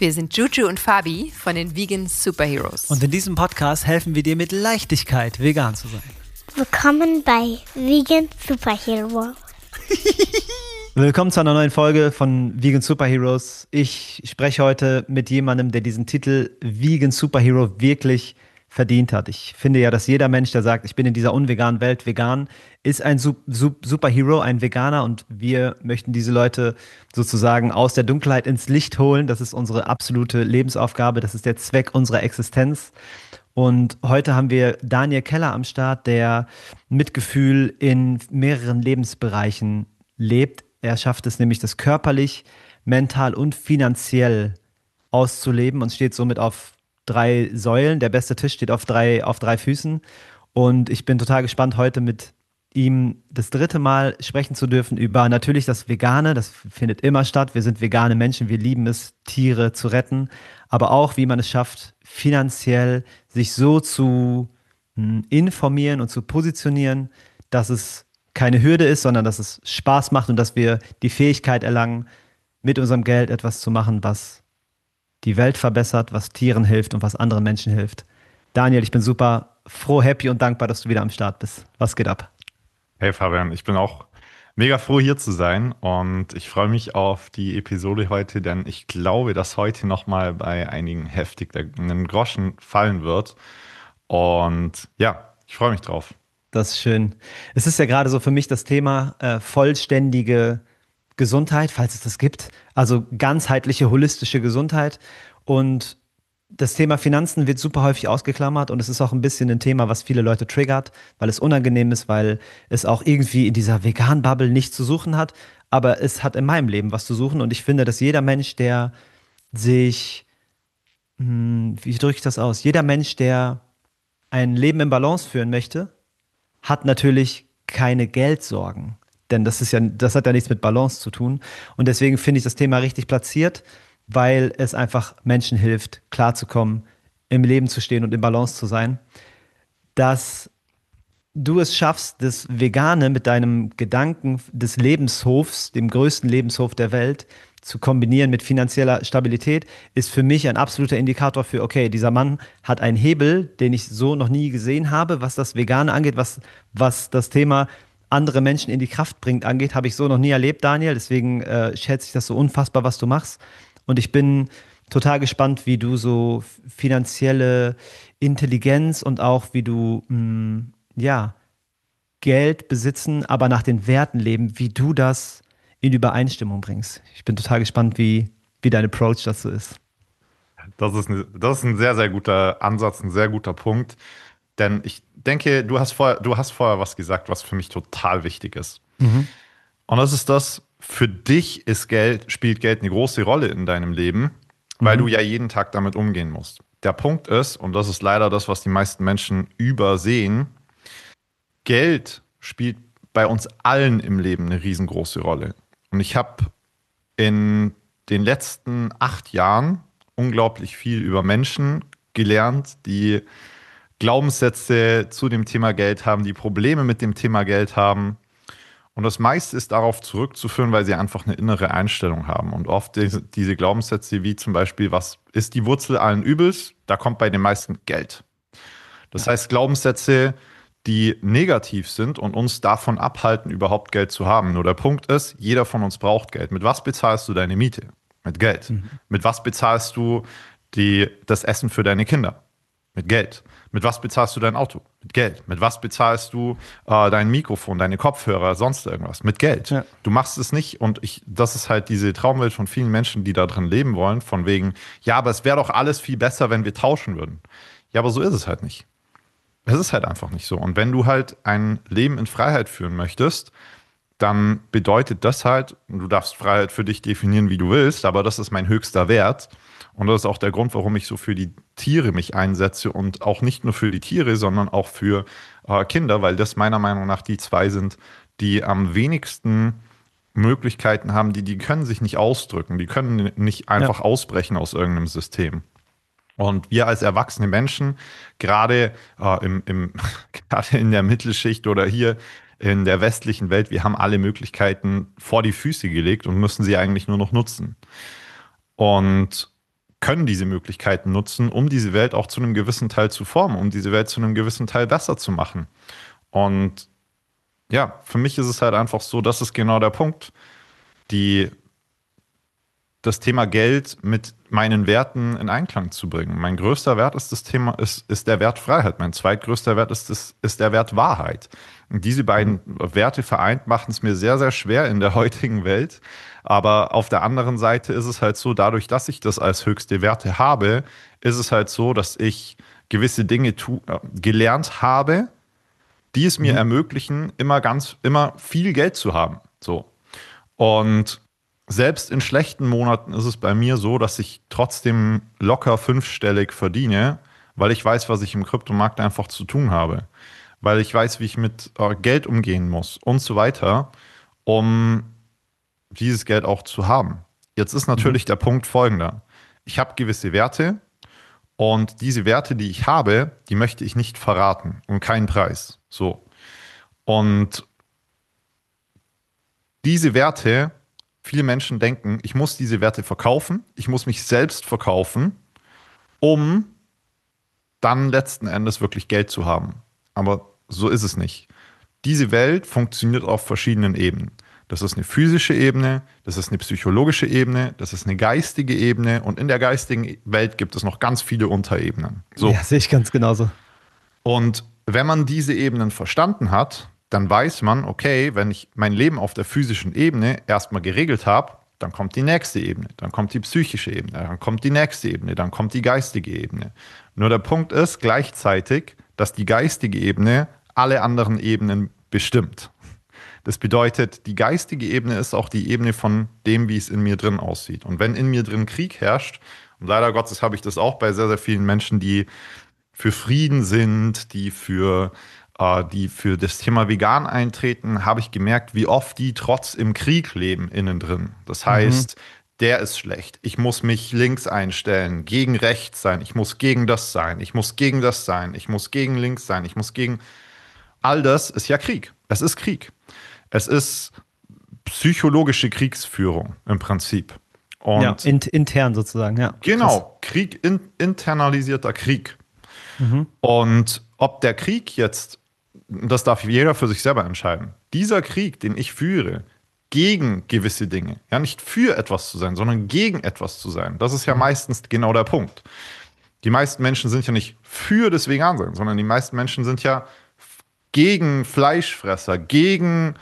Wir sind Juju und Fabi von den Vegan Superheroes. Und in diesem Podcast helfen wir dir mit Leichtigkeit, vegan zu sein. Willkommen bei Vegan Superheroes. Willkommen zu einer neuen Folge von Vegan Superheroes. Ich spreche heute mit jemandem, der diesen Titel Vegan Superhero wirklich verdient hat. Ich finde ja, dass jeder Mensch, der sagt, ich bin in dieser unveganen Welt vegan, ist ein Superhero, ein Veganer, und wir möchten diese Leute sozusagen aus der Dunkelheit ins Licht holen. Das ist unsere absolute Lebensaufgabe, das ist der Zweck unserer Existenz. Und heute haben wir Daniel Keller am Start, der Mitgefühl in mehreren Lebensbereichen lebt. Er schafft es nämlich, das körperlich, mental und finanziell auszuleben und steht somit auf 3 Säulen. Der beste Tisch steht auf drei Füßen. Und ich bin total gespannt, heute mit ihm das 3. Mal sprechen zu dürfen über natürlich das Vegane. Das findet immer statt. Wir sind vegane Menschen. Wir lieben es, Tiere zu retten. Aber auch, wie man es schafft, finanziell sich so zu informieren und zu positionieren, dass es keine Hürde ist, sondern dass es Spaß macht und dass wir die Fähigkeit erlangen, mit unserem Geld etwas zu machen, was die Welt verbessert, was Tieren hilft und was anderen Menschen hilft. Daniel, ich bin super froh, happy und dankbar, dass du wieder am Start bist. Was geht ab? Hey Fabian, ich bin auch mega froh, hier zu sein, und ich freue mich auf die Episode heute, denn ich glaube, dass heute nochmal bei einigen heftig einen Groschen fallen wird, und ja, ich freue mich drauf. Das ist schön. Es ist ja gerade so für mich das Thema vollständige Gesundheit, falls es das gibt, also ganzheitliche, holistische Gesundheit, und das Thema Finanzen wird super häufig ausgeklammert, und es ist auch ein bisschen ein Thema, was viele Leute triggert, weil es unangenehm ist, weil es auch irgendwie in dieser Vegan-Bubble nichts zu suchen hat, aber es hat in meinem Leben was zu suchen, und ich finde, dass jeder Mensch, der sich, wie drücke ich das aus, jeder Mensch, der ein Leben in Balance führen möchte, hat natürlich keine Geldsorgen. Denn das hat ja nichts mit Balance zu tun. Und deswegen finde ich das Thema richtig platziert, weil es einfach Menschen hilft, klarzukommen, im Leben zu stehen und in Balance zu sein. Dass du es schaffst, das Vegane mit deinem Gedanken des Lebenshofs, dem größten Lebenshof der Welt, zu kombinieren mit finanzieller Stabilität, ist für mich ein absoluter Indikator für, okay, dieser Mann hat einen Hebel, den ich so noch nie gesehen habe, was das Vegane angeht, was das Thema andere Menschen in die Kraft bringt angeht, habe ich so noch nie erlebt, Daniel. Deswegen schätze ich das so unfassbar, was du machst. Und ich bin total gespannt, wie du so finanzielle Intelligenz und auch wie du Geld besitzen, aber nach den Werten leben, wie du das in Übereinstimmung bringst. Ich bin total gespannt, wie dein Approach dazu ist. Das ist ein sehr, sehr guter Ansatz, ein sehr guter Punkt. Denn ich denke, du hast vorher was gesagt, was für mich total wichtig ist. Mhm. Und das ist das: Für dich spielt Geld eine große Rolle in deinem Leben, weil du ja jeden Tag damit umgehen musst. Der Punkt ist, und das ist leider das, was die meisten Menschen übersehen, Geld spielt bei uns allen im Leben eine riesengroße Rolle. Und ich habe in den letzten 8 Jahren unglaublich viel über Menschen gelernt, die Glaubenssätze zu dem Thema Geld haben, die Probleme mit dem Thema Geld haben. Und das meiste ist darauf zurückzuführen, weil sie einfach eine innere Einstellung haben. Und oft diese Glaubenssätze wie zum Beispiel, was ist die Wurzel allen Übels? Da kommt bei den meisten Geld. Das heißt, Glaubenssätze, die negativ sind und uns davon abhalten, überhaupt Geld zu haben. Nur der Punkt ist, jeder von uns braucht Geld. Mit was bezahlst du deine Miete? Mit Geld. Mit was bezahlst du das Essen für deine Kinder? Mit Geld. Mit was bezahlst du dein Auto? Mit Geld. Mit was bezahlst du dein Mikrofon, deine Kopfhörer, sonst irgendwas? Mit Geld. Ja. Du machst es nicht, und das ist halt diese Traumwelt von vielen Menschen, die da drin leben wollen, von wegen, ja, aber es wäre doch alles viel besser, wenn wir tauschen würden. Ja, aber so ist es halt nicht. Es ist halt einfach nicht so. Und wenn du halt ein Leben in Freiheit führen möchtest, dann bedeutet das halt, du darfst Freiheit für dich definieren, wie du willst, aber das ist mein höchster Wert. Und das ist auch der Grund, warum ich so für die Tiere mich einsetze, und auch nicht nur für die Tiere, sondern auch für Kinder, weil das meiner Meinung nach die 2 sind, die am wenigsten Möglichkeiten haben, die können sich nicht ausdrücken, die können nicht einfach ausbrechen aus irgendeinem System. Und wir als erwachsene Menschen, gerade gerade in der Mittelschicht oder hier in der westlichen Welt, wir haben alle Möglichkeiten vor die Füße gelegt und müssen sie eigentlich nur noch nutzen. Und können diese Möglichkeiten nutzen, um diese Welt auch zu einem gewissen Teil zu formen, um diese Welt zu einem gewissen Teil besser zu machen. Und ja, für mich ist es halt einfach so, das ist genau der Punkt, das Thema Geld mit meinen Werten in Einklang zu bringen. Mein größter Wert ist der Wert Freiheit. Mein zweitgrößter Wert ist der Wert Wahrheit. Und diese beiden Werte vereint machen es mir sehr, sehr schwer in der heutigen Welt. Aber auf der anderen Seite ist es halt so, dadurch, dass ich das als höchste Werte habe, ist es halt so, dass ich gewisse Dinge gelernt habe, die es mir ermöglichen, immer viel Geld zu haben. So. Und selbst in schlechten Monaten ist es bei mir so, dass ich trotzdem locker 5-stellig verdiene, weil ich weiß, was ich im Kryptomarkt einfach zu tun habe. Weil ich weiß, wie ich mit Geld umgehen muss und so weiter, um dieses Geld auch zu haben. Jetzt ist natürlich der Punkt folgender. Ich habe gewisse Werte und diese Werte, die ich habe, die möchte ich nicht verraten, um keinen Preis. So. Und diese Werte, viele Menschen denken, ich muss diese Werte verkaufen, ich muss mich selbst verkaufen, um dann letzten Endes wirklich Geld zu haben. Aber so ist es nicht. Diese Welt funktioniert auf verschiedenen Ebenen. Das ist eine physische Ebene, das ist eine psychologische Ebene, das ist eine geistige Ebene und in der geistigen Welt gibt es noch ganz viele Unterebenen. So. Ja, sehe ich ganz genauso. Und wenn man diese Ebenen verstanden hat, dann weiß man, okay, wenn ich mein Leben auf der physischen Ebene erstmal geregelt habe, dann kommt die nächste Ebene, dann kommt die psychische Ebene, dann kommt die nächste Ebene, dann kommt die geistige Ebene. Nur der Punkt ist gleichzeitig, dass die geistige Ebene alle anderen Ebenen bestimmt. Das bedeutet, die geistige Ebene ist auch die Ebene von dem, wie es in mir drin aussieht. Und wenn in mir drin Krieg herrscht, und leider Gottes habe ich das auch bei sehr, sehr vielen Menschen, die für Frieden sind, die für das Thema Vegan eintreten, habe ich gemerkt, wie oft die trotz im Krieg leben innen drin. Das heißt, der ist schlecht. Ich muss mich links einstellen, gegen rechts sein. Ich muss gegen das sein. Ich muss gegen das sein. Ich muss gegen links sein. Ich muss gegen... All das ist ja Krieg. Es ist Krieg. Es ist psychologische Kriegsführung im Prinzip. Und ja, intern sozusagen, ja. Genau, Krieg, internalisierter Krieg. Und ob der Krieg jetzt, das darf jeder für sich selber entscheiden, dieser Krieg, den ich führe, gegen gewisse Dinge, ja, nicht für etwas zu sein, sondern gegen etwas zu sein, das ist ja meistens genau der Punkt. Die meisten Menschen sind ja nicht für das Vegansein, sondern die meisten Menschen sind ja gegen Fleischfresser, gegen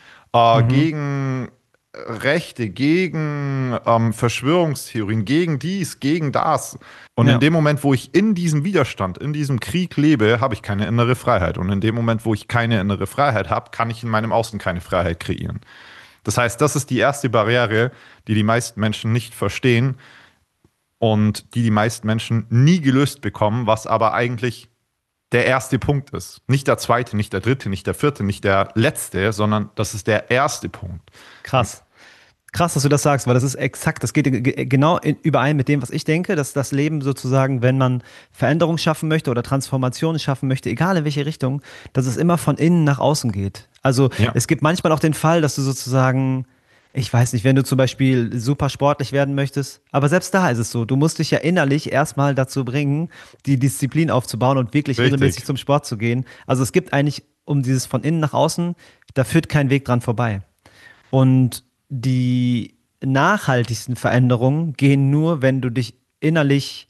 Rechte, gegen Verschwörungstheorien, gegen dies, gegen das. Und in dem Moment, wo ich in diesem Widerstand, in diesem Krieg lebe, habe ich keine innere Freiheit. Und in dem Moment, wo ich keine innere Freiheit habe, kann ich in meinem Außen keine Freiheit kreieren. Das heißt, das ist die erste Barriere, die die meisten Menschen nicht verstehen und die meisten Menschen nie gelöst bekommen, was aber eigentlich der erste Punkt ist. Nicht der zweite, nicht der dritte, nicht der vierte, nicht der letzte, sondern das ist der erste Punkt. Krass. Krass, dass du das sagst, weil das ist exakt, das geht genau überein mit dem, was ich denke, dass das Leben sozusagen, wenn man Veränderung schaffen möchte oder Transformation schaffen möchte, egal in welche Richtung, dass es immer von innen nach außen geht. Also es gibt manchmal auch den Fall, dass du sozusagen, ich weiß nicht, wenn du zum Beispiel super sportlich werden möchtest, aber selbst da ist es so, du musst dich ja innerlich erstmal dazu bringen, die Disziplin aufzubauen und wirklich regelmäßig zum Sport zu gehen. Also es gibt eigentlich, um dieses von innen nach außen, da führt kein Weg dran vorbei. Und die nachhaltigsten Veränderungen gehen nur, wenn du dich innerlich,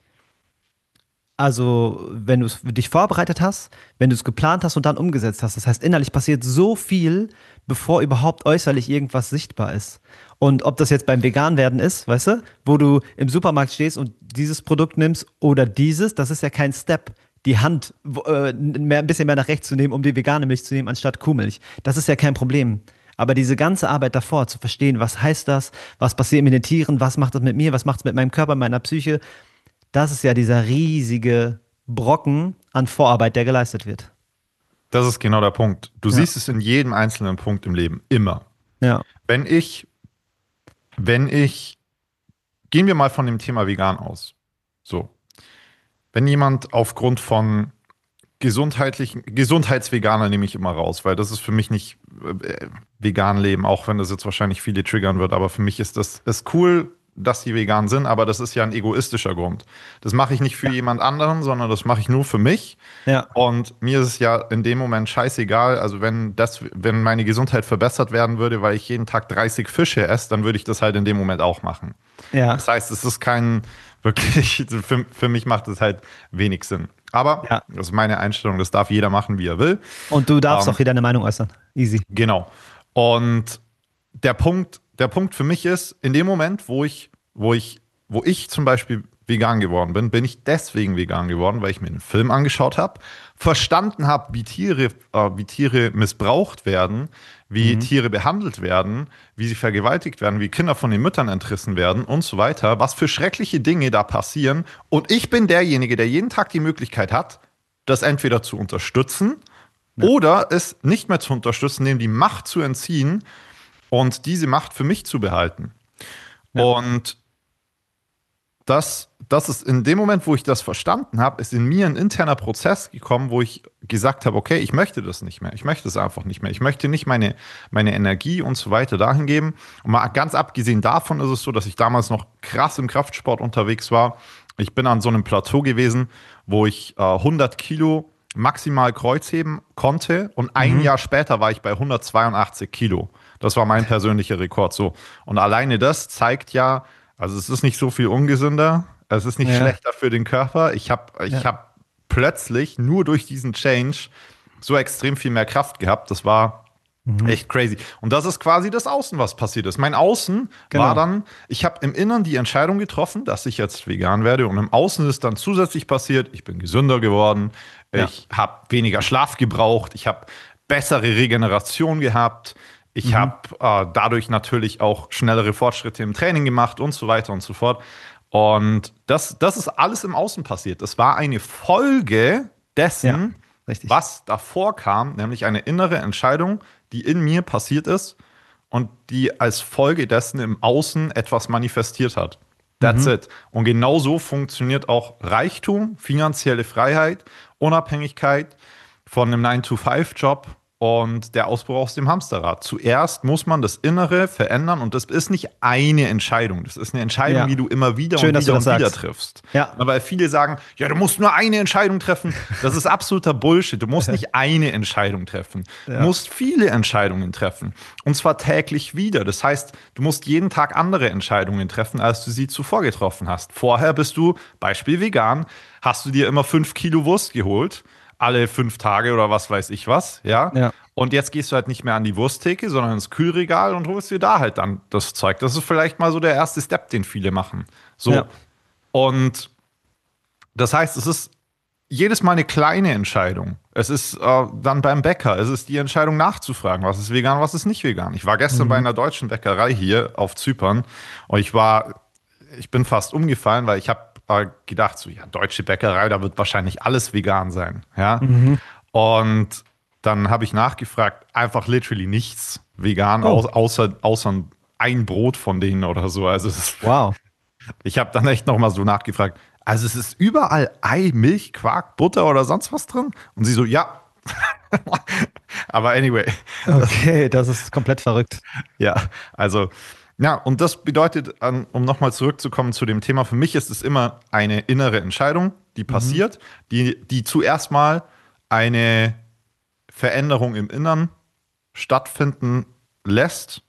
also wenn du dich vorbereitet hast, wenn du es geplant hast und dann umgesetzt hast. Das heißt, innerlich passiert so viel, bevor überhaupt äußerlich irgendwas sichtbar ist. Und ob das jetzt beim Veganwerden ist, weißt du, wo du im Supermarkt stehst und dieses Produkt nimmst oder dieses, das ist ja kein Step. Die Hand ein bisschen mehr nach rechts zu nehmen, um die vegane Milch zu nehmen, anstatt Kuhmilch. Das ist ja kein Problem. Aber diese ganze Arbeit davor, zu verstehen, was heißt das, was passiert mit den Tieren, was macht das mit mir, was macht es mit meinem Körper, meiner Psyche, das ist ja dieser riesige Brocken an Vorarbeit, der geleistet wird. Das ist genau der Punkt. Du siehst es in jedem einzelnen Punkt im Leben, immer. Ja. Wenn ich, gehen wir mal von dem Thema vegan aus. So. Wenn jemand aufgrund von Gesundheitsveganer nehme ich immer raus, weil das ist für mich nicht vegan leben, auch wenn das jetzt wahrscheinlich viele triggern wird, aber für mich ist das cool, dass sie vegan sind, aber das ist ja ein egoistischer Grund. Das mache ich nicht für jemand anderen, sondern das mache ich nur für mich. Ja. Und mir ist es ja in dem Moment scheißegal. Also wenn meine Gesundheit verbessert werden würde, weil ich jeden Tag 30 Fische esse, dann würde ich das halt in dem Moment auch machen. Ja. Das heißt, es ist kein wirklich, für mich macht es halt wenig Sinn. Aber das ist meine Einstellung, das darf jeder machen, wie er will. Und du darfst auch wieder eine Meinung äußern. Easy. Genau. Und der Punkt für mich ist, in dem Moment, wo ich zum Beispiel vegan geworden bin, bin ich deswegen vegan geworden, weil ich mir einen Film angeschaut habe, verstanden habe, wie Tiere missbraucht werden, wie Tiere behandelt werden, wie sie vergewaltigt werden, wie Kinder von den Müttern entrissen werden und so weiter, was für schreckliche Dinge da passieren. Und ich bin derjenige, der jeden Tag die Möglichkeit hat, das entweder zu unterstützen oder es nicht mehr zu unterstützen, dem die Macht zu entziehen und diese Macht für mich zu behalten. Ja. Und das ist in dem Moment, wo ich das verstanden habe, ist in mir ein interner Prozess gekommen, wo ich gesagt habe, okay, ich möchte das nicht mehr. Ich möchte es einfach nicht mehr. Ich möchte nicht meine Energie und so weiter dahin geben. Und mal ganz abgesehen davon ist es so, dass ich damals noch krass im Kraftsport unterwegs war. Ich bin an so einem Plateau gewesen, wo ich 100 Kilo maximal Kreuzheben konnte und ein Jahr später war ich bei 182 Kilo. Das war mein persönlicher Rekord. So. Und alleine das zeigt ja, also es ist nicht so viel ungesünder, es ist nicht schlechter für den Körper. Ich hab plötzlich nur durch diesen Change so extrem viel mehr Kraft gehabt. Das war echt crazy. Und das ist quasi das Außen, was passiert ist. Mein Außen war dann, ich habe im Inneren die Entscheidung getroffen, dass ich jetzt vegan werde. Und im Außen ist dann zusätzlich passiert, ich bin gesünder geworden, ich habe weniger Schlaf gebraucht, ich habe bessere Regeneration gehabt. Ich habe dadurch natürlich auch schnellere Fortschritte im Training gemacht und so weiter und so fort. Und das ist alles im Außen passiert. Das war eine Folge dessen, was davor kam, nämlich eine innere Entscheidung, die in mir passiert ist und die als Folge dessen im Außen etwas manifestiert hat. That's it. Und genau so funktioniert auch Reichtum, finanzielle Freiheit, Unabhängigkeit von einem 9-to-5-Job und der Ausbruch aus dem Hamsterrad. Zuerst muss man das Innere verändern und das ist nicht eine Entscheidung. Das ist eine Entscheidung, die du immer wieder wieder triffst. Ja. Weil viele sagen, ja, du musst nur eine Entscheidung treffen. Das ist absoluter Bullshit. Du musst nicht eine Entscheidung treffen. Du musst viele Entscheidungen treffen. Und zwar täglich wieder. Das heißt, du musst jeden Tag andere Entscheidungen treffen, als du sie zuvor getroffen hast. Vorher bist du, Beispiel vegan, hast du dir immer 5 Kilo Wurst geholt. Alle 5 Tage oder was weiß ich was, ja. Und jetzt gehst du halt nicht mehr an die Wursttheke, sondern ins Kühlregal und holst dir da halt dann das Zeug. Das ist vielleicht mal so der erste Step, den viele machen. So. Ja. Und das heißt, es ist jedes Mal eine kleine Entscheidung. Es ist dann beim Bäcker, es ist die Entscheidung nachzufragen, was ist vegan, was ist nicht vegan. Ich war gestern bei einer deutschen Bäckerei hier auf Zypern und ich bin fast umgefallen, weil ich habe gedacht, so, ja, deutsche Bäckerei, da wird wahrscheinlich alles vegan sein, ja. Und dann habe ich nachgefragt, einfach literally nichts vegan, außer ein Brot von denen oder so. Also ich habe dann echt nochmal so nachgefragt, also es ist überall Ei, Milch, Quark, Butter oder sonst was drin? Und sie so, ja. Aber anyway. Okay, das ist komplett verrückt. Ja, also ja, und das bedeutet, um nochmal zurückzukommen zu dem Thema, für mich ist es immer eine innere Entscheidung, die passiert, die zuerst mal eine Veränderung im Innern stattfinden lässt.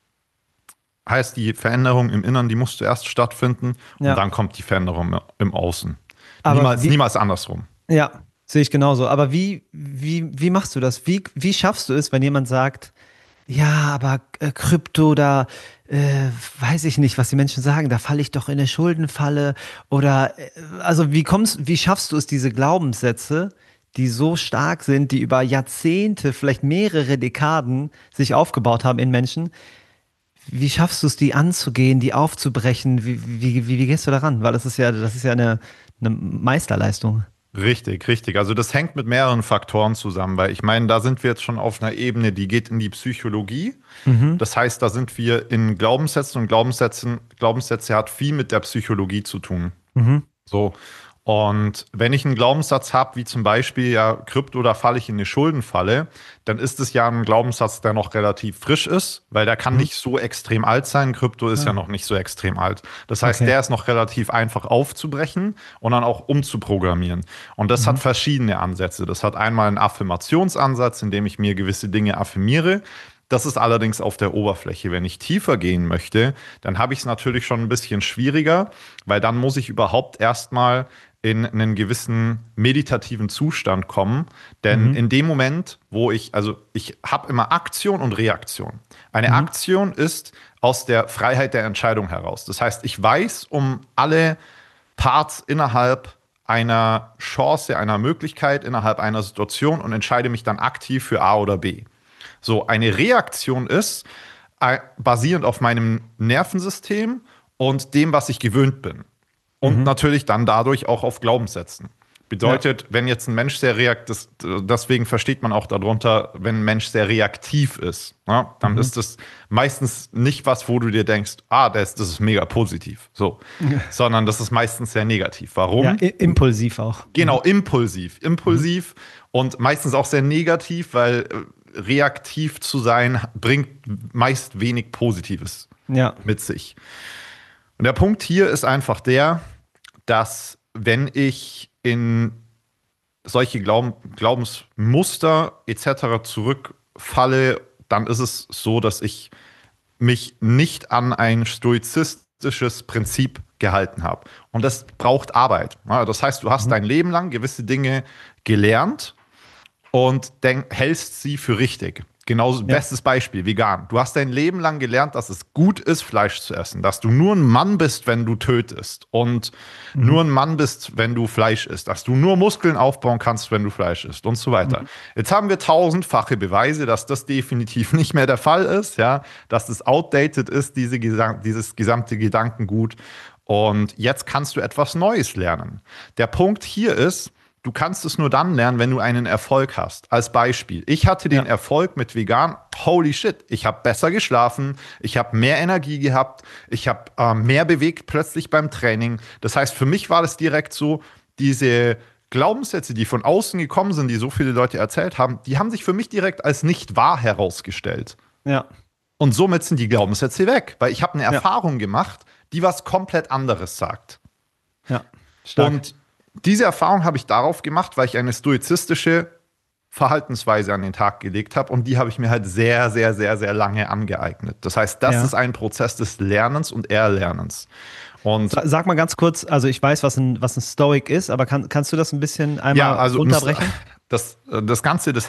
Heißt, die Veränderung im Innern, die muss zuerst stattfinden und dann kommt die Veränderung im Außen. Aber niemals andersrum. Ja, sehe ich genauso. Aber wie machst du das? Wie schaffst du es, wenn jemand sagt, ja, aber Krypto, da weiß ich nicht, was die Menschen sagen, da falle ich doch in eine Schuldenfalle oder also wie schaffst du es, diese Glaubenssätze, die so stark sind, die über Jahrzehnte, vielleicht mehrere Dekaden sich aufgebaut haben in Menschen, wie schaffst du es, die anzugehen, die aufzubrechen? Wie gehst du daran? Weil das ist ja eine Meisterleistung. Richtig. Also das hängt mit mehreren Faktoren zusammen, weil ich meine, da sind wir jetzt schon auf einer Ebene, die geht in die Psychologie. Das heißt, da sind wir in Glaubenssätzen und Glaubenssätze hat viel mit der Psychologie zu tun. So. Und wenn ich einen Glaubenssatz habe, wie zum Beispiel, ja, Krypto, da falle ich in eine Schuldenfalle, dann ist es ja ein Glaubenssatz, der noch relativ frisch ist, weil der kann nicht so extrem alt sein. Krypto ist ja noch nicht so extrem alt. Das heißt, der ist noch relativ einfach aufzubrechen und dann auch umzuprogrammieren. Und das hat verschiedene Ansätze. Das hat einmal einen Affirmationsansatz, in dem ich mir gewisse Dinge affirmiere. Das ist allerdings auf der Oberfläche. Wenn ich tiefer gehen möchte, dann habe ich es natürlich schon ein bisschen schwieriger, weil dann muss ich überhaupt erstmal in einen gewissen meditativen Zustand kommen. Denn in dem Moment, wo ich habe immer Aktion und Reaktion. Eine Aktion ist aus der Freiheit der Entscheidung heraus. Das heißt, ich weiß um alle Parts innerhalb einer Chance, einer Möglichkeit, innerhalb einer Situation und entscheide mich dann aktiv für A oder B. So, eine Reaktion ist basierend auf meinem Nervensystem und dem, was ich gewöhnt bin. Und natürlich dann dadurch auch auf Glaubenssätzen. Bedeutet, wenn jetzt ein Mensch sehr deswegen versteht man auch darunter, wenn ein Mensch sehr reaktiv ist, ja, dann ist das meistens nicht was, wo du dir denkst, das ist mega positiv, so, sondern das ist meistens sehr negativ. Warum? Ja, impulsiv auch. Genau, impulsiv und meistens auch sehr negativ, weil reaktiv zu sein bringt meist wenig Positives mit sich. Und der Punkt hier ist einfach der, dass wenn ich in solche Glaubensmuster etc. zurückfalle, dann ist es so, dass ich mich nicht an ein stoizistisches Prinzip gehalten habe. Und das braucht Arbeit. Ja, das heißt, du hast dein Leben lang gewisse Dinge gelernt und hältst sie für richtig. Genauso, bestes Beispiel, vegan. Du hast dein Leben lang gelernt, dass es gut ist, Fleisch zu essen. Dass du nur ein Mann bist, wenn du tötest. Und nur ein Mann bist, wenn du Fleisch isst. Dass du nur Muskeln aufbauen kannst, wenn du Fleisch isst und so weiter. Jetzt haben wir tausendfache Beweise, dass das definitiv nicht mehr der Fall ist. Ja? Dass das outdated ist, dieses gesamte Gedankengut. Und jetzt kannst du etwas Neues lernen. Der Punkt hier ist, du kannst es nur dann lernen, wenn du einen Erfolg hast. Als Beispiel, ich hatte den Erfolg mit vegan, holy shit, ich habe besser geschlafen, ich habe mehr Energie gehabt, ich habe mehr bewegt plötzlich beim Training. Das heißt, für mich war das direkt so, diese Glaubenssätze, die von außen gekommen sind, die so viele Leute erzählt haben, die haben sich für mich direkt als nicht wahr herausgestellt. Ja. Und somit sind die Glaubenssätze weg, weil ich habe eine Erfahrung gemacht, die was komplett anderes sagt. Ja, stark. Und diese Erfahrung habe ich darauf gemacht, weil ich eine stoizistische Verhaltensweise an den Tag gelegt habe und die habe ich mir halt sehr, sehr, sehr, sehr lange angeeignet. Das heißt, das ist ein Prozess des Lernens und Erlernens. Und sag mal ganz kurz, also ich weiß, was ein Stoic ist, aber kannst du das ein bisschen einmal runterbrechen? Das Ganze, das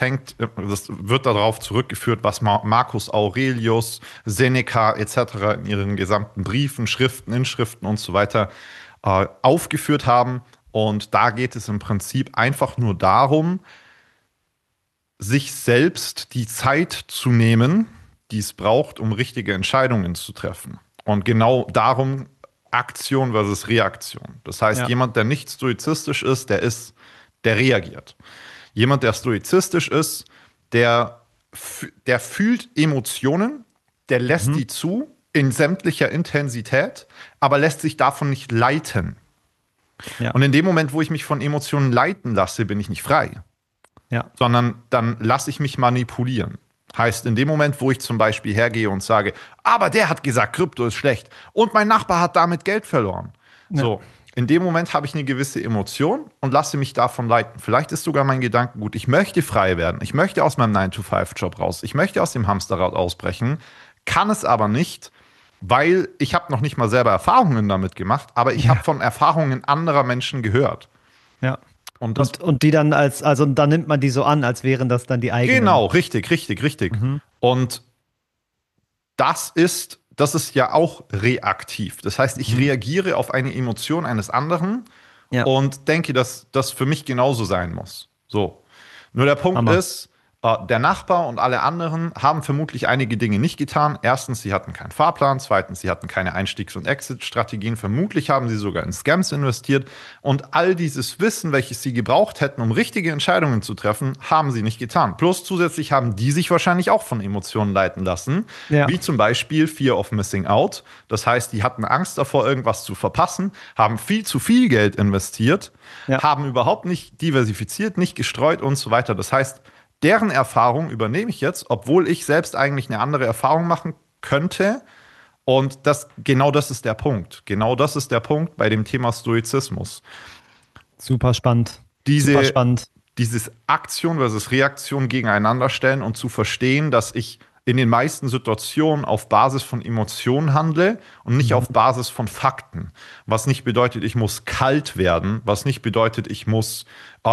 wird darauf zurückgeführt, was Marcus Aurelius, Seneca etc. in ihren gesamten Briefen, Schriften, Inschriften und so weiter aufgeführt haben. Und da geht es im Prinzip einfach nur darum, sich selbst die Zeit zu nehmen, die es braucht, um richtige Entscheidungen zu treffen. Und genau darum Aktion versus Reaktion. Das heißt, jemand, der nicht stoizistisch ist, der reagiert. Jemand, der stoizistisch ist, der fühlt Emotionen, der lässt die zu in sämtlicher Intensität, aber lässt sich davon nicht leiten. Ja. Und in dem Moment, wo ich mich von Emotionen leiten lasse, bin ich nicht frei. Ja. Sondern dann lasse ich mich manipulieren. Heißt, in dem Moment, wo ich zum Beispiel hergehe und sage, aber der hat gesagt, Krypto ist schlecht und mein Nachbar hat damit Geld verloren. Ja. So, in dem Moment habe ich eine gewisse Emotion und lasse mich davon leiten. Vielleicht ist sogar mein Gedankengut, ich möchte frei werden. Ich möchte aus meinem 9-to-5-Job raus. Ich möchte aus dem Hamsterrad ausbrechen, kann es aber nicht, weil ich habe noch nicht mal selber Erfahrungen damit gemacht, aber ich habe von Erfahrungen anderer Menschen gehört. Ja. Und die dann dann nimmt man die so an, als wären das dann die eigenen. Genau, richtig. Und das ist ja auch reaktiv. Das heißt, ich reagiere auf eine Emotion eines anderen und denke, dass das für mich genauso sein muss. So. Nur der Punkt ist, Der Nachbar und alle anderen haben vermutlich einige Dinge nicht getan. Erstens, sie hatten keinen Fahrplan. Zweitens, sie hatten keine Einstiegs- und Exit-Strategien. Vermutlich haben sie sogar in Scams investiert. Und all dieses Wissen, welches sie gebraucht hätten, um richtige Entscheidungen zu treffen, haben sie nicht getan. Plus zusätzlich haben die sich wahrscheinlich auch von Emotionen leiten lassen. Ja. Wie zum Beispiel Fear of Missing Out. Das heißt, die hatten Angst davor, irgendwas zu verpassen, haben viel zu viel Geld investiert, haben überhaupt nicht diversifiziert, nicht gestreut und so weiter. Das heißt, deren Erfahrung übernehme ich jetzt, obwohl ich selbst eigentlich eine andere Erfahrung machen könnte. Und genau das ist der Punkt. Genau das ist der Punkt bei dem Thema Stoizismus. Super spannend. Dieses Aktion versus Reaktion gegeneinander stellen und zu verstehen, dass ich in den meisten Situationen auf Basis von Emotionen handle und nicht auf Basis von Fakten. Was nicht bedeutet, ich muss kalt werden, was nicht bedeutet, ich muss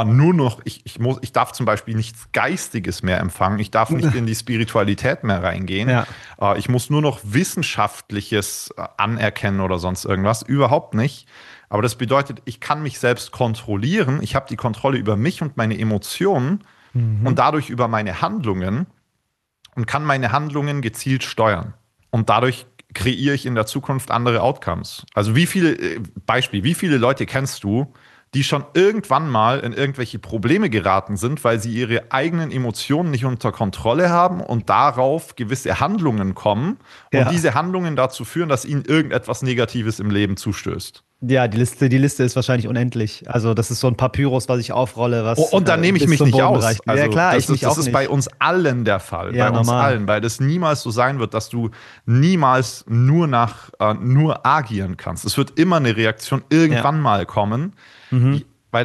ich darf zum Beispiel nichts Geistiges mehr empfangen, ich darf nicht in die Spiritualität mehr reingehen, ich muss nur noch Wissenschaftliches anerkennen oder sonst irgendwas, überhaupt nicht. Aber das bedeutet, ich kann mich selbst kontrollieren, ich habe die Kontrolle über mich und meine Emotionen und dadurch über meine Handlungen und kann meine Handlungen gezielt steuern. Und dadurch kreiere ich in der Zukunft andere Outcomes. Also wie viele Leute kennst du, die schon irgendwann mal in irgendwelche Probleme geraten sind, weil sie ihre eigenen Emotionen nicht unter Kontrolle haben und darauf gewisse Handlungen kommen und diese Handlungen dazu führen, dass ihnen irgendetwas Negatives im Leben zustößt. Ja, die Liste ist wahrscheinlich unendlich. Also das ist so ein Papyrus, was ich aufrolle. Und da nehme ich mich nicht aus. Also, ja klar, das ist bei uns allen der Fall. Ja, bei uns allen, weil das niemals so sein wird, dass du niemals nur agieren kannst. Es wird immer eine Reaktion irgendwann mal kommen, weil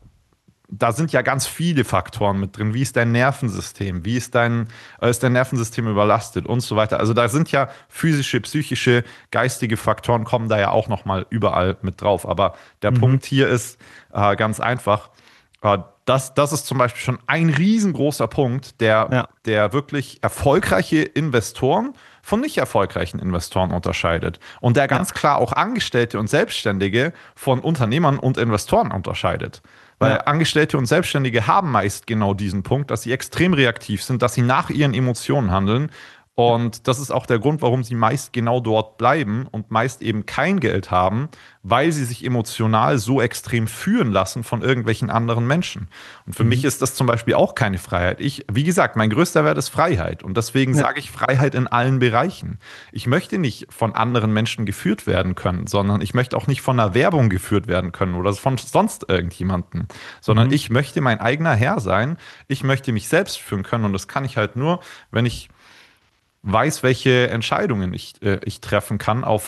da sind ja ganz viele Faktoren mit drin. Wie ist dein Nervensystem? Wie ist dein Nervensystem überlastet und so weiter? Also da sind ja physische, psychische, geistige Faktoren kommen da ja auch noch mal überall mit drauf. Aber der Punkt hier ist ganz einfach, das ist zum Beispiel schon ein riesengroßer Punkt, der wirklich erfolgreiche Investoren von nicht erfolgreichen Investoren unterscheidet. Und der ganz klar auch Angestellte und Selbstständige von Unternehmern und Investoren unterscheidet. Weil Angestellte und Selbstständige haben meist genau diesen Punkt, dass sie extrem reaktiv sind, dass sie nach ihren Emotionen handeln. Und das ist auch der Grund, warum sie meist genau dort bleiben und meist eben kein Geld haben, weil sie sich emotional so extrem führen lassen von irgendwelchen anderen Menschen. Und für mich ist das zum Beispiel auch keine Freiheit. Wie gesagt, mein größter Wert ist Freiheit. Und deswegen sage ich Freiheit in allen Bereichen. Ich möchte nicht von anderen Menschen geführt werden können, sondern ich möchte auch nicht von einer Werbung geführt werden können oder von sonst irgendjemandem, sondern ich möchte mein eigener Herr sein. Ich möchte mich selbst führen können. Und das kann ich halt nur, wenn ich weiß, welche Entscheidungen ich treffen kann, auf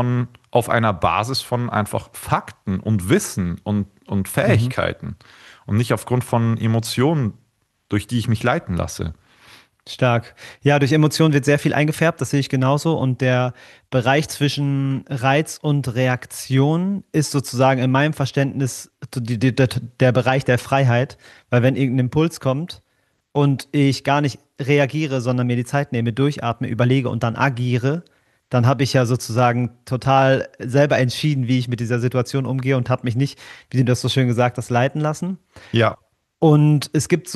einer Basis von einfach Fakten und Wissen und Fähigkeiten und nicht aufgrund von Emotionen, durch die ich mich leiten lasse. Stark. Ja, durch Emotionen wird sehr viel eingefärbt, das sehe ich genauso. Und der Bereich zwischen Reiz und Reaktion ist sozusagen in meinem Verständnis der Bereich der Freiheit, weil wenn irgendein Impuls kommt und ich gar nicht reagiere, sondern mir die Zeit nehme, durchatme, überlege und dann agiere, dann habe ich ja sozusagen total selber entschieden, wie ich mit dieser Situation umgehe und habe mich nicht, wie du das so schön gesagt hast, leiten lassen. Ja. Und es gibt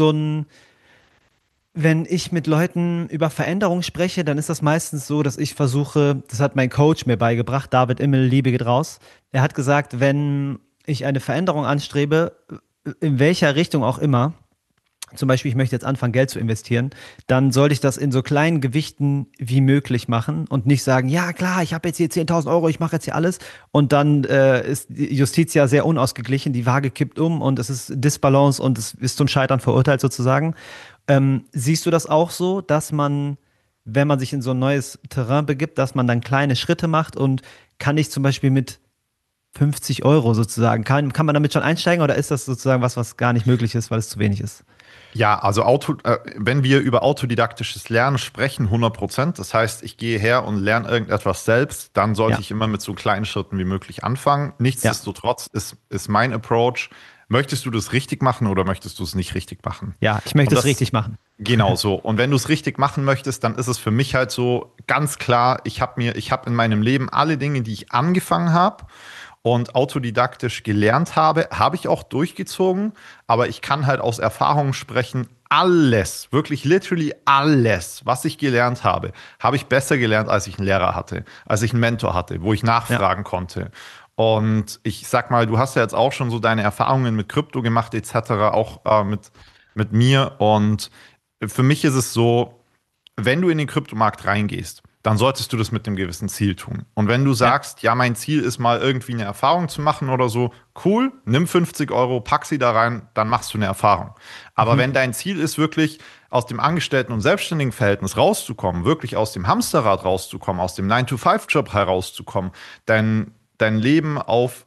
wenn ich mit Leuten über Veränderung spreche, dann ist das meistens so, dass ich versuche, das hat mein Coach mir beigebracht, David Immel, Liebe geht raus. Er hat gesagt, wenn ich eine Veränderung anstrebe, in welcher Richtung auch immer, zum Beispiel, ich möchte jetzt anfangen, Geld zu investieren, dann sollte ich das in so kleinen Gewichten wie möglich machen und nicht sagen, ja klar, ich habe jetzt hier 10.000 Euro, ich mache jetzt hier alles und dann ist die Justiz ja sehr unausgeglichen, die Waage kippt um und es ist Disbalance und es ist zum Scheitern verurteilt sozusagen. Siehst du das auch so, dass man, wenn man sich in so ein neues Terrain begibt, dass man dann kleine Schritte macht und kann ich zum Beispiel mit 50 Euro sozusagen, kann man damit schon einsteigen oder ist das sozusagen was gar nicht möglich ist, weil es zu wenig ist? Ja, also wenn wir über autodidaktisches Lernen sprechen, 100%, das heißt, ich gehe her und lerne irgendetwas selbst, dann sollte ich immer mit so kleinen Schritten wie möglich anfangen. Nichtsdestotrotz ist mein Approach, möchtest du das richtig machen oder möchtest du es nicht richtig machen? Ja, ich möchte es richtig machen. Genau so. Und wenn du es richtig machen möchtest, dann ist es für mich halt so ganz klar, ich habe in meinem Leben alle Dinge, die ich angefangen habe und autodidaktisch gelernt habe, habe ich auch durchgezogen, aber ich kann halt aus Erfahrung sprechen, alles, wirklich literally alles, was ich gelernt habe ich besser gelernt, als ich einen Lehrer hatte, als ich einen Mentor hatte, wo ich nachfragen konnte. Und ich sag mal, du hast ja jetzt auch schon so deine Erfahrungen mit Krypto gemacht, etc., auch mit mir. Und für mich ist es so, wenn du in den Kryptomarkt reingehst, dann solltest du das mit einem gewissen Ziel tun. Und wenn du sagst, ja, mein Ziel ist mal irgendwie eine Erfahrung zu machen oder so, cool, nimm 50 Euro, pack sie da rein, dann machst du eine Erfahrung. Aber wenn dein Ziel ist, wirklich aus dem Angestellten- und Selbstständigen-Verhältnis rauszukommen, wirklich aus dem Hamsterrad rauszukommen, aus dem 9-to-5-Job herauszukommen, dein Leben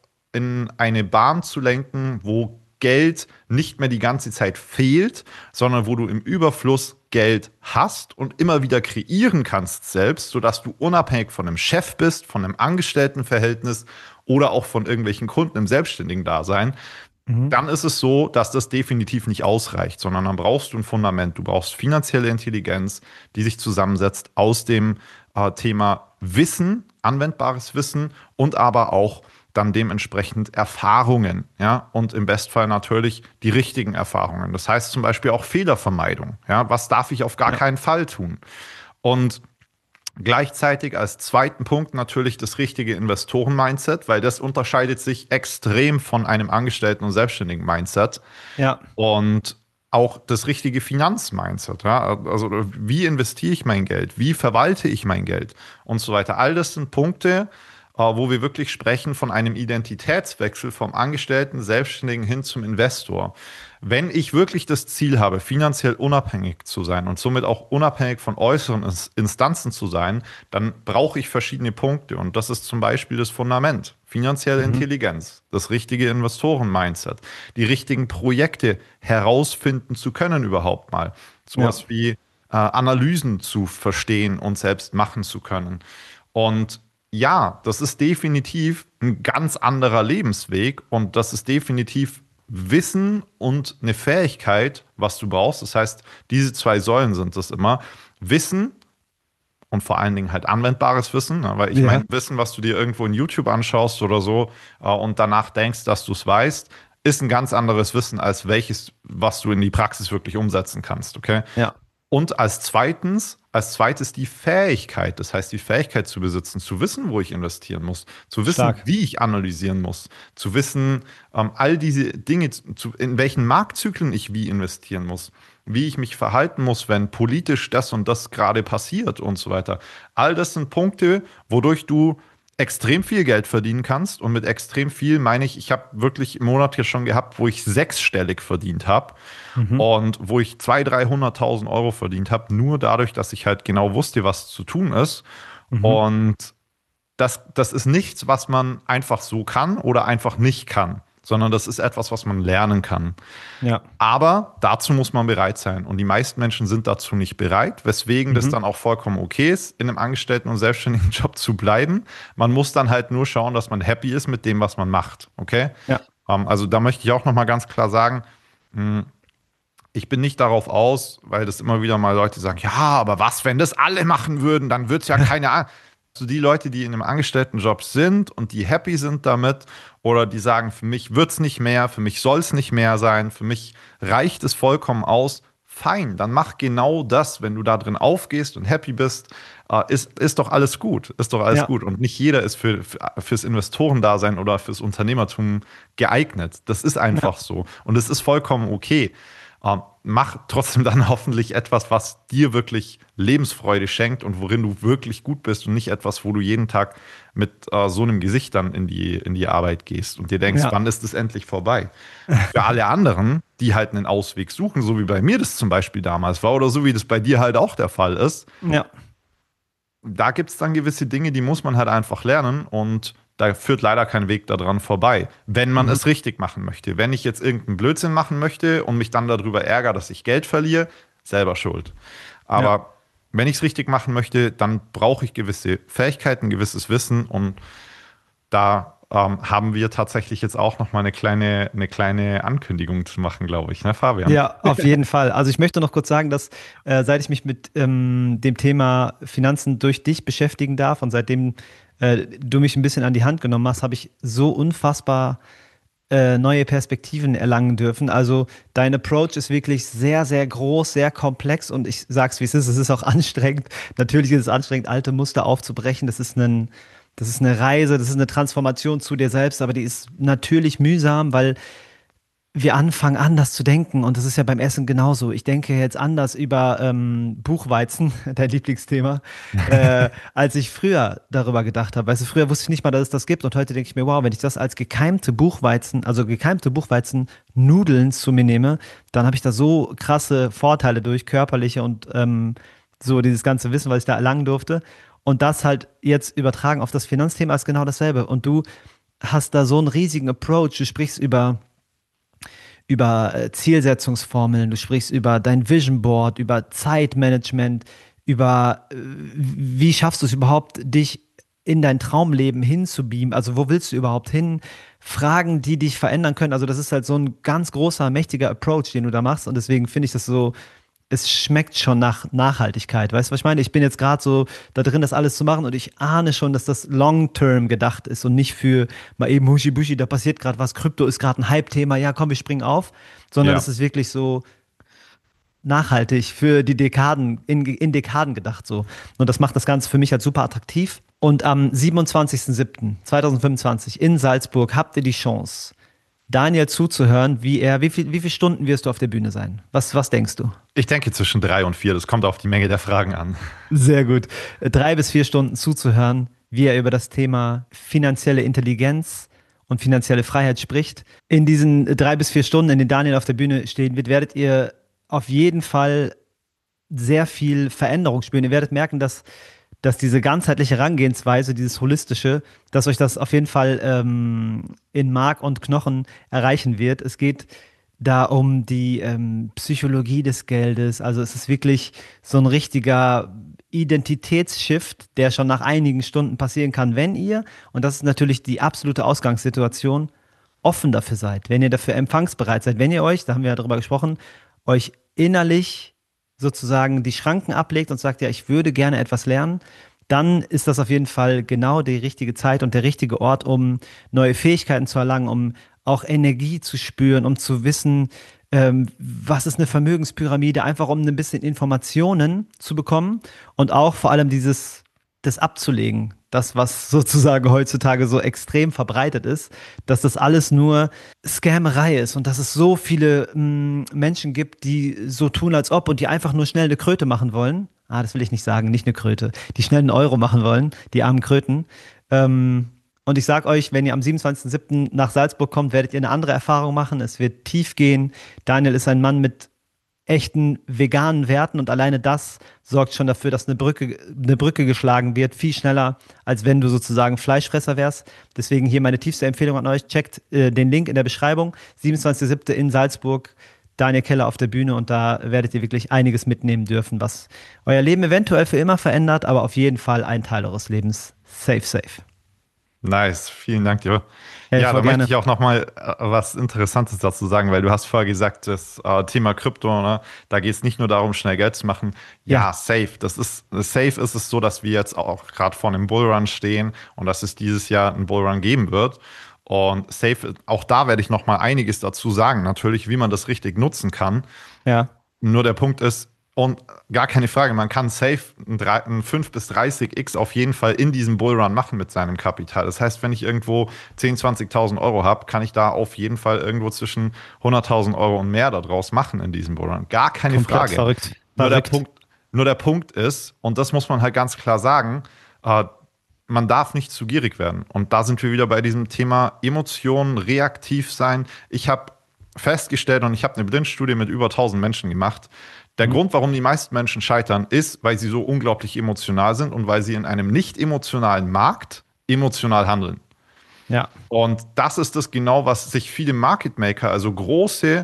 in eine Bahn zu lenken, wo Geld nicht mehr die ganze Zeit fehlt, sondern wo du im Überfluss Geld hast und immer wieder kreieren kannst selbst, sodass du unabhängig von einem Chef bist, von einem Angestelltenverhältnis oder auch von irgendwelchen Kunden im selbstständigen Dasein, dann ist es so, dass das definitiv nicht ausreicht, sondern dann brauchst du ein Fundament, du brauchst finanzielle Intelligenz, die sich zusammensetzt aus dem Thema Wissen, anwendbares Wissen und aber auch dann dementsprechend Erfahrungen, ja, und im Bestfall natürlich die richtigen Erfahrungen. Das heißt zum Beispiel auch Fehlervermeidung, ja, was darf ich auf gar keinen Fall tun? Und gleichzeitig als zweiten Punkt natürlich das richtige Investoren-Mindset, weil das unterscheidet sich extrem von einem Angestellten- und Selbstständigen-Mindset. Ja. Und auch das richtige Finanz-Mindset, ja, also wie investiere ich mein Geld, wie verwalte ich mein Geld und so weiter. All das sind Punkte, wo wir wirklich sprechen von einem Identitätswechsel vom Angestellten, Selbstständigen hin zum Investor. Wenn ich wirklich das Ziel habe, finanziell unabhängig zu sein und somit auch unabhängig von äußeren Instanzen zu sein, dann brauche ich verschiedene Punkte. Und das ist zum Beispiel das Fundament. Finanzielle Intelligenz, das richtige Investoren-Mindset, die richtigen Projekte herausfinden zu können überhaupt mal. Sowas wie Analysen zu verstehen und selbst machen zu können. Und ja, das ist definitiv ein ganz anderer Lebensweg und das ist definitiv Wissen und eine Fähigkeit, was du brauchst. Das heißt, diese zwei Säulen sind es immer. Wissen und vor allen Dingen halt anwendbares Wissen, weil ich meine, Wissen, was du dir irgendwo in YouTube anschaust oder so und danach denkst, dass du es weißt, ist ein ganz anderes Wissen als welches, was du in die Praxis wirklich umsetzen kannst, okay? Ja. Und als zweites die Fähigkeit, das heißt die Fähigkeit zu besitzen, zu wissen, wo ich investieren muss, zu wissen, wie ich analysieren muss, zu wissen, all diese Dinge, in welchen Marktzyklen ich wie investieren muss, wie ich mich verhalten muss, wenn politisch das und das gerade passiert und so weiter. All das sind Punkte, wodurch du extrem viel Geld verdienen kannst. Und mit extrem viel meine ich habe wirklich Monate schon gehabt, wo ich sechsstellig verdient habe und wo ich 200.000, 300.000 Euro verdient habe, nur dadurch, dass ich halt genau wusste, was zu tun ist. Und das ist nichts, was man einfach so kann oder einfach nicht kann, sondern das ist etwas, was man lernen kann. Ja. Aber dazu muss man bereit sein. Und die meisten Menschen sind dazu nicht bereit, weswegen das dann auch vollkommen okay ist, in einem Angestellten- und selbstständigen Job zu bleiben. Man muss dann halt nur schauen, dass man happy ist mit dem, was man macht. Okay? Ja. Also da möchte ich auch noch mal ganz klar sagen, ich bin nicht darauf aus, weil das immer wieder mal Leute sagen, ja, aber was, wenn das alle machen würden, dann wird es ja keine Ahnung. So die Leute, die in einem Angestelltenjob sind und die happy sind damit oder die sagen, für mich wird es nicht mehr, für mich soll es nicht mehr sein, für mich reicht es vollkommen aus, fein, dann mach genau das, wenn du da drin aufgehst und happy bist, ist doch alles gut, ist doch alles gut. Und nicht jeder ist fürs Investorendasein oder fürs Unternehmertum geeignet. Das ist einfach so und es ist vollkommen okay. Mach trotzdem dann hoffentlich etwas, was dir wirklich Lebensfreude schenkt und worin du wirklich gut bist und nicht etwas, wo du jeden Tag mit so einem Gesicht dann in die Arbeit gehst und dir denkst, wann ist es endlich vorbei? Für alle anderen, die halt einen Ausweg suchen, so wie bei mir das zum Beispiel damals war oder so wie das bei dir halt auch der Fall ist, da gibt es dann gewisse Dinge, die muss man halt einfach lernen und da führt leider kein Weg daran vorbei, wenn man es richtig machen möchte. Wenn ich jetzt irgendeinen Blödsinn machen möchte und mich dann darüber ärgere, dass ich Geld verliere, selber schuld. Aber wenn ich es richtig machen möchte, dann brauche ich gewisse Fähigkeiten, gewisses Wissen und da haben wir tatsächlich jetzt auch noch mal eine kleine Ankündigung zu machen, glaube ich, ne, Fabian? Ja, auf jeden Fall. Also ich möchte noch kurz sagen, dass seit ich mich mit dem Thema Finanzen durch dich beschäftigen darf und seitdem du mich ein bisschen an die Hand genommen hast, habe ich so unfassbar neue Perspektiven erlangen dürfen. Also dein Approach ist wirklich sehr, sehr groß, sehr komplex und ich sag's wie es ist auch anstrengend. Natürlich ist es anstrengend, alte Muster aufzubrechen. Das ist eine Reise, das ist eine Transformation zu dir selbst, aber die ist natürlich mühsam, weil wir anfangen anders zu denken und das ist ja beim Essen genauso. Ich denke jetzt anders über Buchweizen, dein Lieblingsthema, als ich früher darüber gedacht habe. Weißt du, früher wusste ich nicht mal, dass es das gibt und heute denke ich mir, wow, wenn ich das als gekeimte Buchweizen, also gekeimte Buchweizen-Nudeln zu mir nehme, dann habe ich da so krasse Vorteile durch, körperliche und so dieses ganze Wissen, was ich da erlangen durfte. Und das halt jetzt übertragen auf das Finanzthema ist genau dasselbe. Und du hast da so einen riesigen Approach, du sprichst über Zielsetzungsformeln, du sprichst über dein Vision Board, über Zeitmanagement, über wie schaffst du es überhaupt, dich in dein Traumleben hinzubeamen, also wo willst du überhaupt hin? Fragen, die dich verändern können, also das ist halt so ein ganz großer, mächtiger Approach, den du da machst und deswegen finde ich das so, es schmeckt schon nach Nachhaltigkeit. Weißt du, was ich meine? Ich bin jetzt gerade so da drin, das alles zu machen und ich ahne schon, dass das long-term gedacht ist und nicht für mal eben Huschi-Bushi, da passiert gerade was, Krypto ist gerade ein Hype-Thema, ja komm, wir springen auf, sondern es ist wirklich so nachhaltig für die Dekaden, in Dekaden gedacht so. Und das macht das Ganze für mich halt super attraktiv. Und am 27.07.2025 in Salzburg habt ihr die Chance, Daniel zuzuhören, wie viele Stunden wirst du auf der Bühne sein? Was denkst du? Ich denke zwischen 3 und 4. Das kommt auf die Menge der Fragen an. Sehr gut. 3 bis 4 Stunden zuzuhören, wie er über das Thema finanzielle Intelligenz und finanzielle Freiheit spricht. In diesen 3 bis 4 Stunden, in denen Daniel auf der Bühne stehen wird, werdet ihr auf jeden Fall sehr viel Veränderung spüren. Ihr werdet merken, dass diese ganzheitliche Herangehensweise, dieses Holistische, dass euch das auf jeden Fall in Mark und Knochen erreichen wird. Es geht da um die Psychologie des Geldes. Also es ist wirklich so ein richtiger Identitätsshift, der schon nach einigen Stunden passieren kann, wenn ihr, und das ist natürlich die absolute Ausgangssituation, offen dafür seid, wenn ihr dafür empfangsbereit seid, wenn ihr euch, da haben wir ja drüber gesprochen, euch innerlich sozusagen die Schranken ablegt und sagt, ja, ich würde gerne etwas lernen, dann ist das auf jeden Fall genau die richtige Zeit und der richtige Ort, um neue Fähigkeiten zu erlangen, um auch Energie zu spüren, um zu wissen, was ist eine Vermögenspyramide, einfach um ein bisschen Informationen zu bekommen und auch vor allem das abzulegen, das, was sozusagen heutzutage so extrem verbreitet ist, dass das alles nur Scammerei ist und dass es so viele Menschen gibt, die so tun, als ob und die einfach nur schnell eine Kröte machen wollen. Das will ich nicht sagen, nicht eine Kröte. Die schnell einen Euro machen wollen, die armen Kröten. Und ich sag euch, wenn ihr am 27.07. nach Salzburg kommt, werdet ihr eine andere Erfahrung machen. Es wird tief gehen. Daniel ist ein Mann mit echten veganen Werten und alleine das sorgt schon dafür, dass eine Brücke geschlagen wird, viel schneller, als wenn du sozusagen Fleischfresser wärst. Deswegen hier meine tiefste Empfehlung an euch, checkt den Link in der Beschreibung, 27.07. in Salzburg, Daniel Keller auf der Bühne und da werdet ihr wirklich einiges mitnehmen dürfen, was euer Leben eventuell für immer verändert, aber auf jeden Fall ein Teil eures Lebens safe. Nice, vielen Dank dir. Ja, da gerne. möchte ich auch noch mal was Interessantes dazu sagen, weil du hast vorher gesagt, das Thema Krypto, ne, da geht es nicht nur darum, schnell Geld zu machen. Ja, safe. Safe ist es so, dass wir jetzt auch gerade vor einem Bullrun stehen und dass es dieses Jahr einen Bullrun geben wird. Und safe, auch da werde ich noch mal einiges dazu sagen, natürlich, wie man das richtig nutzen kann. Ja. Nur der Punkt ist, und gar keine Frage, man kann safe ein 5 bis 30x auf jeden Fall in diesem Bullrun machen mit seinem Kapital. Das heißt, wenn ich irgendwo 10.000, 20.000 Euro habe, kann ich da auf jeden Fall irgendwo zwischen 100.000 Euro und mehr daraus machen in diesem Bullrun. Gar keine Komplett Frage. Verrückt. Nur der Punkt ist, und das muss man halt ganz klar sagen, man darf nicht zu gierig werden. Und da sind wir wieder bei diesem Thema Emotionen, reaktiv sein. Ich habe festgestellt, und ich habe eine Blindstudie mit über 1.000 Menschen gemacht, der Grund, warum die meisten Menschen scheitern, ist, weil sie so unglaublich emotional sind und weil sie in einem nicht emotionalen Markt emotional handeln. Ja. Und das ist das genau, was sich viele Market Maker, also große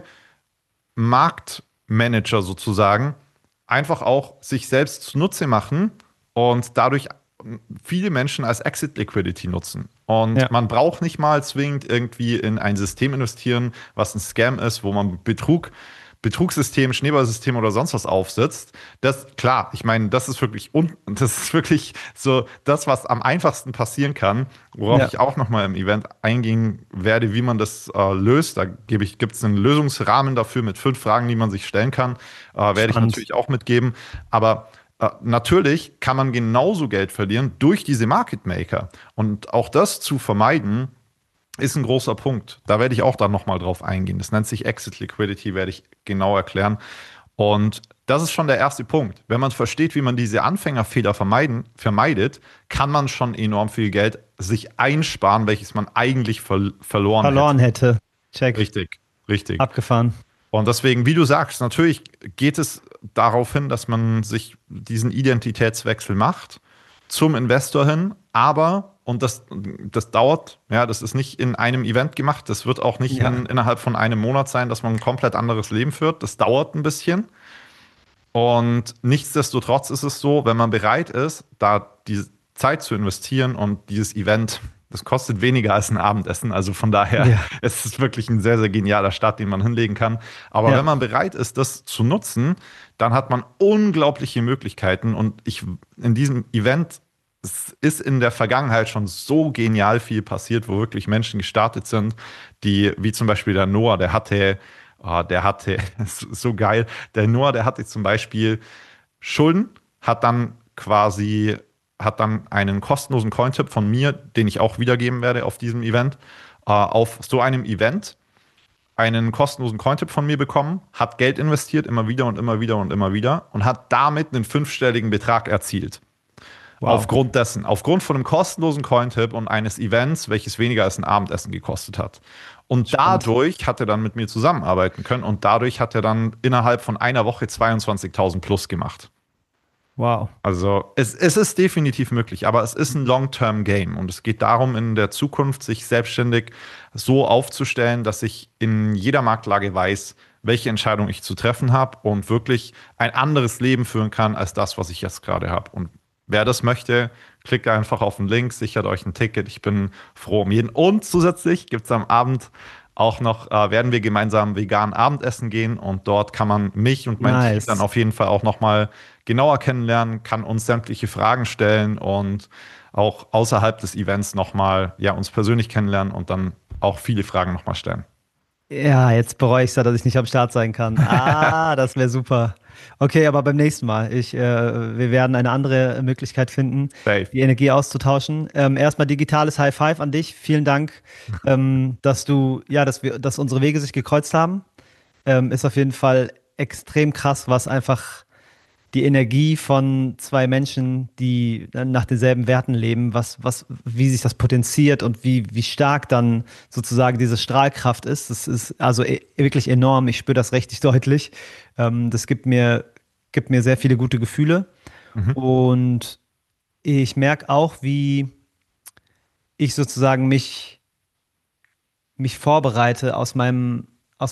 Marktmanager sozusagen, einfach auch sich selbst zunutze machen und dadurch viele Menschen als Exit Liquidity nutzen. Und man braucht nicht mal zwingend irgendwie in ein System investieren, was ein Scam ist, wo man Betrug Betrugssystem, Schneeballsystem oder sonst was aufsitzt, das, klar, ich meine, das ist wirklich so das, was am einfachsten passieren kann, worauf ich auch nochmal im Event eingehen werde, wie man das löst. Da gibt es einen Lösungsrahmen dafür mit 5 Fragen, die man sich stellen kann. Werde ich natürlich auch mitgeben. Aber natürlich kann man genauso Geld verlieren durch diese Market Maker. Und auch das zu vermeiden, ist ein großer Punkt. Da werde ich auch dann nochmal drauf eingehen. Das nennt sich Exit Liquidity, werde ich genau erklären. Und das ist schon der erste Punkt. Wenn man versteht, wie man diese Anfängerfehler vermeidet, kann man schon enorm viel Geld sich einsparen, welches man eigentlich verloren hätte. Check. Richtig. Abgefahren. Und deswegen, wie du sagst, natürlich geht es darauf hin, dass man sich diesen Identitätswechsel macht zum Investor hin, aber und das dauert, ja, das ist nicht in einem Event gemacht, das wird auch nicht innerhalb von einem Monat sein, dass man ein komplett anderes Leben führt. Das dauert ein bisschen. Und nichtsdestotrotz ist es so, wenn man bereit ist, da die Zeit zu investieren und dieses Event, das kostet weniger als ein Abendessen. Also von daher, es ist wirklich ein sehr, sehr genialer Start, den man hinlegen kann. Aber wenn man bereit ist, das zu nutzen, dann hat man unglaubliche Möglichkeiten. Und in diesem Event, es ist in der Vergangenheit schon so genial viel passiert, wo wirklich Menschen gestartet sind, wie zum Beispiel der Noah, der hatte, so geil, der Noah, der hatte zum Beispiel Schulden, hat dann einen kostenlosen Cointip von mir, den ich auch wiedergeben werde auf diesem Event, auf so einem Event einen kostenlosen Cointip von mir bekommen, hat Geld investiert, immer wieder und immer wieder und immer wieder und hat damit einen 5-stelligen Betrag erzielt. Wow. Aufgrund von einem kostenlosen Cointip und eines Events, welches weniger als ein Abendessen gekostet hat. Und dadurch hat er dann mit mir zusammenarbeiten können und dadurch hat er dann innerhalb von einer Woche 22.000 plus gemacht. Wow. Also es ist definitiv möglich, aber es ist ein Long-Term-Game und es geht darum, in der Zukunft sich selbstständig so aufzustellen, dass ich in jeder Marktlage weiß, welche Entscheidung ich zu treffen habe und wirklich ein anderes Leben führen kann als das, was ich jetzt gerade habe. Und wer das möchte, klickt einfach auf den Link, sichert euch ein Ticket. Ich bin froh um jeden. Und zusätzlich gibt es am Abend auch noch, werden wir gemeinsam vegan Abendessen gehen und dort kann man mich und mein Team dann auf jeden Fall auch nochmal genauer kennenlernen, kann uns sämtliche Fragen stellen und auch außerhalb des Events nochmal uns persönlich kennenlernen und dann auch viele Fragen nochmal stellen. Ja, jetzt bereue ich es ja, dass ich nicht am Start sein kann. Das wäre super. Okay, aber beim nächsten Mal. Wir werden eine andere Möglichkeit finden, die Energie auszutauschen. Erstmal digitales High Five an dich. Vielen Dank, dass unsere Wege sich gekreuzt haben. Ist auf jeden Fall extrem krass, was einfach die Energie von 2 Menschen, die nach denselben Werten leben, wie sich das potenziert und wie stark dann sozusagen diese Strahlkraft ist. Das ist also wirklich enorm. Ich spüre das richtig deutlich. Das gibt mir sehr viele gute Gefühle. Und ich merke auch, wie ich sozusagen mich vorbereite, aus meinem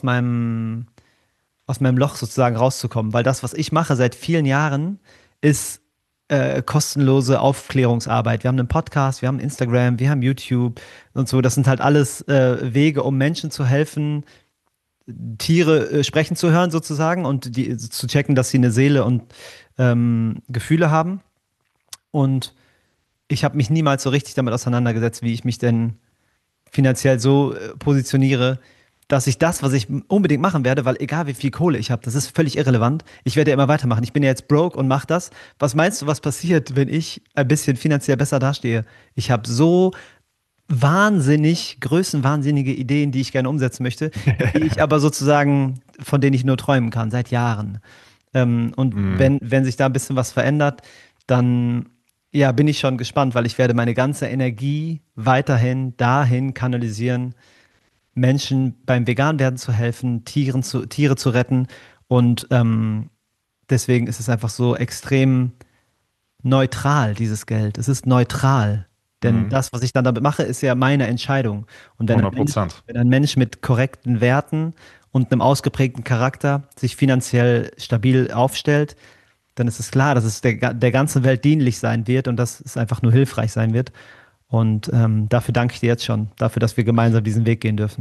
Loch sozusagen rauszukommen. Weil das, was ich mache seit vielen Jahren, ist kostenlose Aufklärungsarbeit. Wir haben einen Podcast, wir haben Instagram, wir haben YouTube und so. Das sind halt alles Wege, um Menschen zu helfen, Tiere sprechen zu hören sozusagen und zu checken, dass sie eine Seele und Gefühle haben. Und ich habe mich niemals so richtig damit auseinandergesetzt, wie ich mich denn finanziell so positioniere, dass ich das, was ich unbedingt machen werde, weil egal wie viel Kohle ich habe, das ist völlig irrelevant. Ich werde ja immer weitermachen. Ich bin ja jetzt broke und mache das. Was meinst du, was passiert, wenn ich ein bisschen finanziell besser dastehe? Ich habe so größenwahnsinnige Ideen, die ich gerne umsetzen möchte, die ich aber sozusagen, von denen ich nur träumen kann, seit Jahren. Wenn sich da ein bisschen was verändert, dann bin ich schon gespannt, weil ich werde meine ganze Energie weiterhin dahin kanalisieren, Menschen beim Veganwerden zu helfen, Tiere zu retten und deswegen ist es einfach so extrem neutral, dieses Geld. Es ist neutral, denn das, was ich dann damit mache, ist ja meine Entscheidung. Und wenn ein Mensch mit korrekten Werten und einem ausgeprägten Charakter sich finanziell stabil aufstellt, dann ist es klar, dass es der ganzen Welt dienlich sein wird und dass es einfach nur hilfreich sein wird. Und dafür danke ich dir jetzt schon, dafür, dass wir gemeinsam diesen Weg gehen dürfen.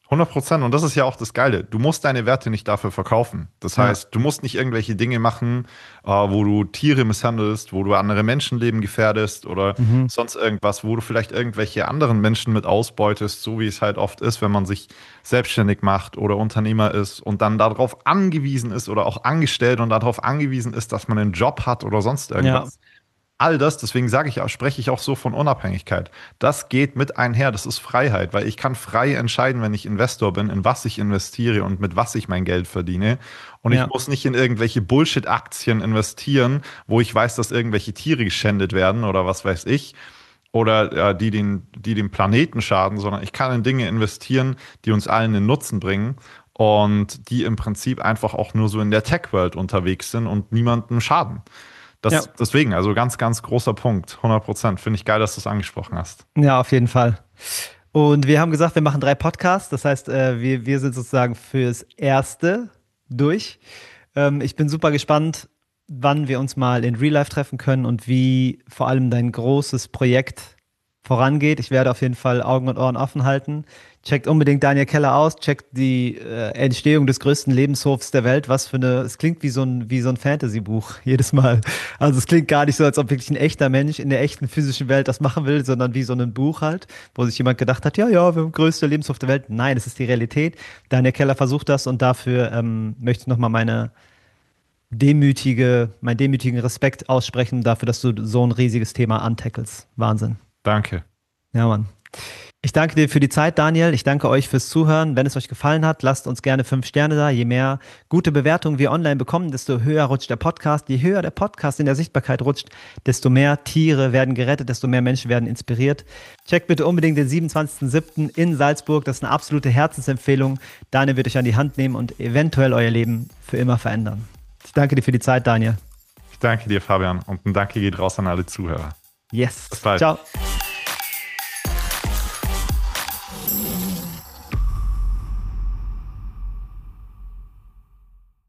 100%. Und das ist ja auch das Geile. Du musst deine Werte nicht dafür verkaufen. Das heißt, du musst nicht irgendwelche Dinge machen, wo du Tiere misshandelst, wo du andere Menschenleben gefährdest oder sonst irgendwas, wo du vielleicht irgendwelche anderen Menschen mit ausbeutest, so wie es halt oft ist, wenn man sich selbstständig macht oder Unternehmer ist und dann darauf angewiesen ist oder auch angestellt und darauf angewiesen ist, dass man einen Job hat oder sonst irgendwas. Ja. All das, deswegen spreche ich auch so von Unabhängigkeit. Das geht mit einher, das ist Freiheit, weil ich kann frei entscheiden, wenn ich Investor bin, in was ich investiere und mit was ich mein Geld verdiene. Und ich muss nicht in irgendwelche Bullshit-Aktien investieren, wo ich weiß, dass irgendwelche Tiere geschändet werden oder was weiß ich. Oder die dem Planeten schaden, sondern ich kann in Dinge investieren, die uns allen einen Nutzen bringen und die im Prinzip einfach auch nur so in der Tech-World unterwegs sind und niemandem schaden. Deswegen, also ganz, ganz großer Punkt, 100%. Finde ich geil, dass du es angesprochen hast. Ja, auf jeden Fall. Und wir haben gesagt, wir machen 3 Podcasts. Das heißt, wir sind sozusagen fürs Erste durch. Ich bin super gespannt, wann wir uns mal in Real Life treffen können und wie vor allem dein großes Projekt vorangeht. Ich werde auf jeden Fall Augen und Ohren offen halten. Checkt unbedingt Daniel Keller aus, checkt die Entstehung des größten Lebenshofs der Welt. Es klingt wie so ein Fantasy-Buch jedes Mal. Also es klingt gar nicht so, als ob wirklich ein echter Mensch in der echten physischen Welt das machen will, sondern wie so ein Buch halt, wo sich jemand gedacht hat, ja, wir haben den größten Lebenshof der Welt. Nein, es ist die Realität. Daniel Keller versucht das und dafür möchte ich nochmal meinen demütigen Respekt aussprechen dafür, dass du so ein riesiges Thema antackelst. Wahnsinn. Danke. Ja, Mann. Ich danke dir für die Zeit, Daniel. Ich danke euch fürs Zuhören. Wenn es euch gefallen hat, lasst uns gerne 5 Sterne da. Je mehr gute Bewertungen wir online bekommen, desto höher rutscht der Podcast. Je höher der Podcast in der Sichtbarkeit rutscht, desto mehr Tiere werden gerettet, desto mehr Menschen werden inspiriert. Checkt bitte unbedingt den 27.07. in Salzburg. Das ist eine absolute Herzensempfehlung. Daniel wird euch an die Hand nehmen und eventuell euer Leben für immer verändern. Ich danke dir für die Zeit, Daniel. Ich danke dir, Fabian. Und ein Danke geht raus an alle Zuhörer. Yes. Bis bald. Ciao.